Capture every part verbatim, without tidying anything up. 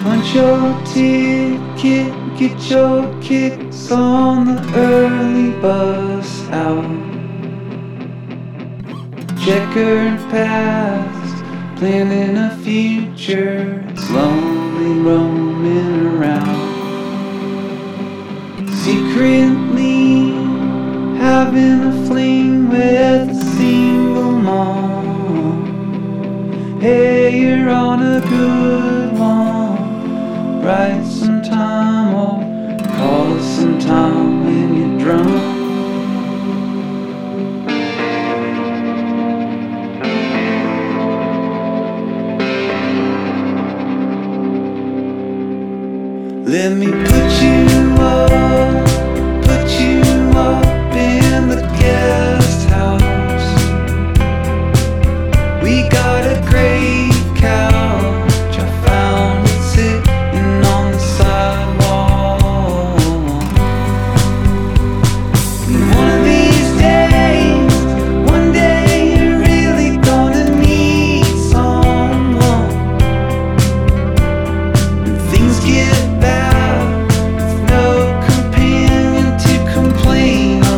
Punch your ticket, get your kicks on the early bus out. Checkered past, planning a future, it's lonely roaming around. Secretly having a fling with a single mom. Hey, you're on a good one. Write sometime or call us sometime when you're drunk. Let me put you up, put you up in the guest house. We got a great couch, I found it sitting on the sidewalk. And one of these days, one day you're really gonna need someone. When things get bad, with no companion to complain on.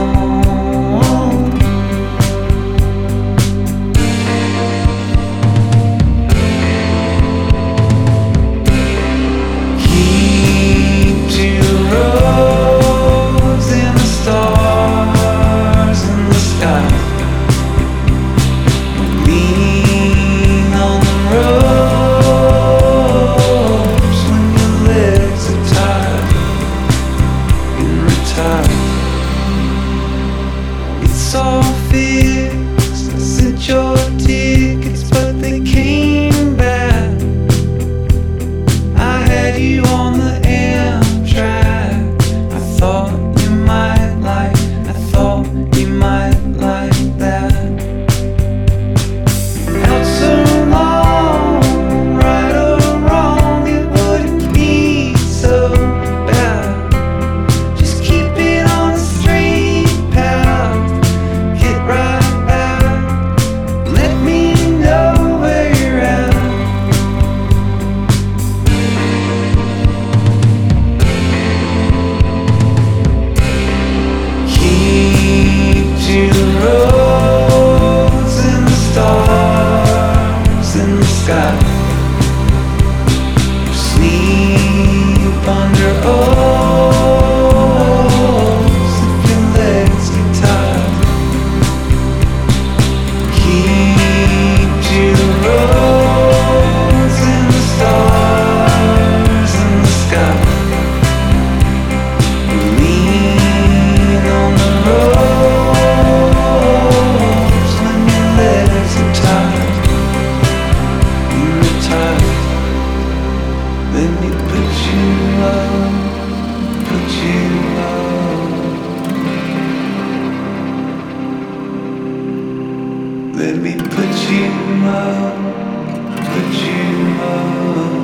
Keep to the roads and the stars in the sky. Lean on the ropes when your legs are tired and retired. It's all fixed. I sent your tickets, but they came back. I had you on the Amtrak. I thought you might like, I thought you might like that. Out so long, right or wrong, it wouldn't be so bad. Just keep it on the straight path. Get right back. Let me know where you're at. Keep to the roads and the stars in the sky. Sleep under oaks if your legs get tired. Keep to the roads and the stars in the sky. Lean on the ropes when your legs are tired. You're tired. Let me put you up, put you up. Let me put you up, put you up.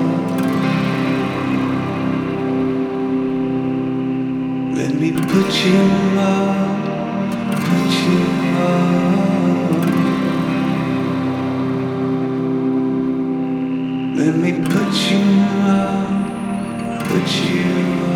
Let me put you up, put you up. Let me put you up, put you up.